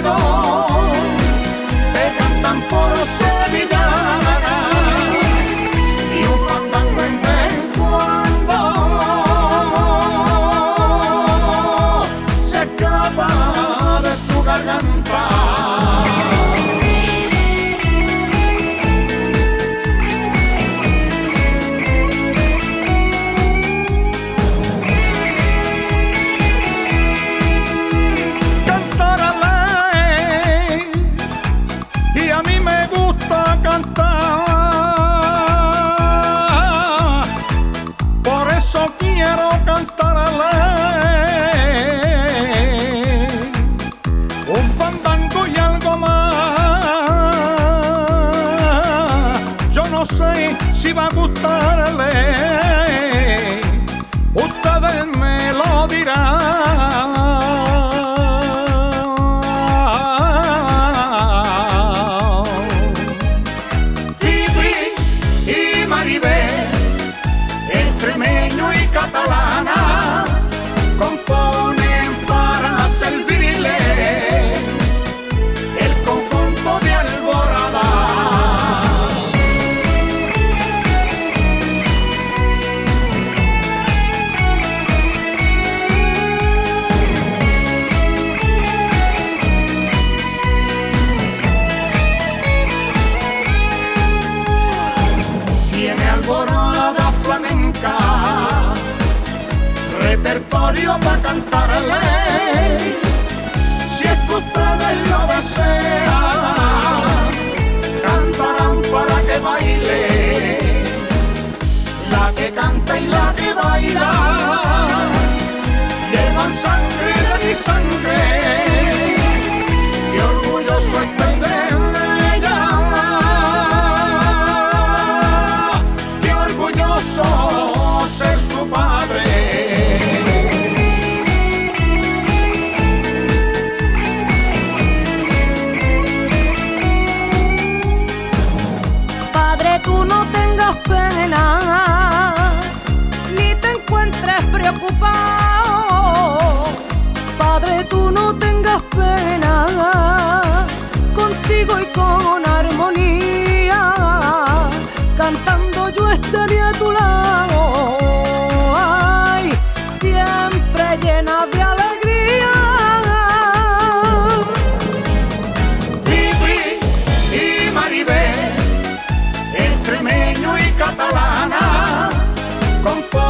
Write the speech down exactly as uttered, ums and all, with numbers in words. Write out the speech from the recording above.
oído te cantan por sevillana y un fandango en vez en cuando se escapa de su garganta. Cantar, por eso quiero cantarle un fandango y algo más. Yo no sé si va a gustarle, ustedes me lo dirán. Catalana componen para servirle el conjunto de Alborada. Tiene Alborada flamenca, repertorio para cantarle, si es que ustedes lo desean, cantarán para que baile, la que canta y la que baila, llevan sangre de mi sangre, y orgulloso estoy de ella, y orgulloso ser su padre. Tú no tengas pena, ni te encuentres preocupado. Padre, tú no tengas pena, contigo y con armonía, cantando yo estaré a tu lado, ay, siempre llena de alegría. Fifi y Maribel, extremeño y catalana, con